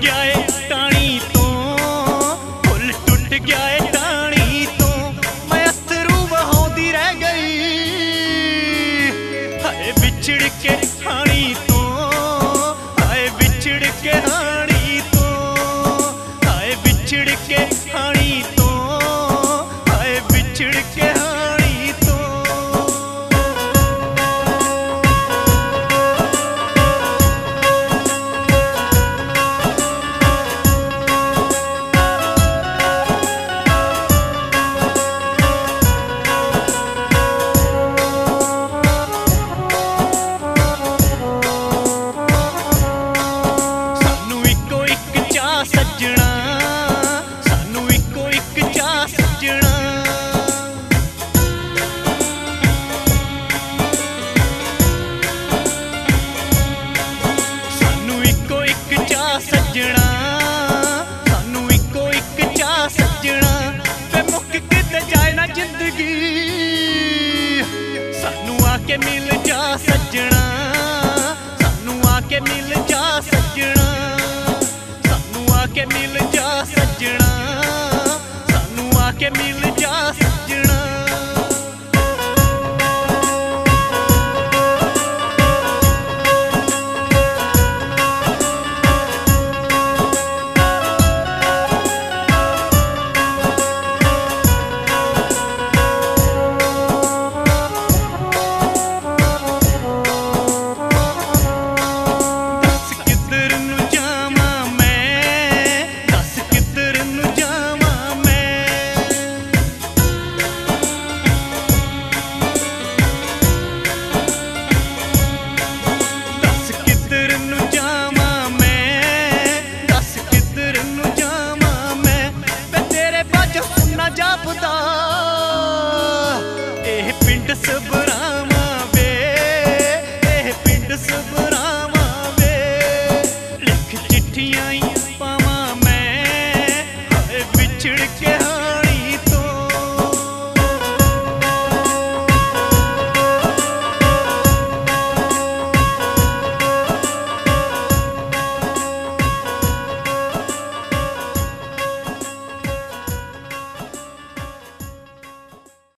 गया है टाणी तो, फुल टुट गया है टाणी तो, मैं अथरू बहाउंदी रह गई। हाय बिछड़ के हाणी तो, हाय बिछड़ के हाणी तो, हाय बिछड़ के हाणी तो, हाय बिछड़ के हाणी तो। सजना सानू इको इक चा सजना, सानू इको इक चा सजना, सानू इको इक चा सजना। वे मुक किते जाए ना जिंदगी, सानू आके मिल जा सजना, सानू आके मिल जा सजना, आके मिल जा सजना, सानू आके मिल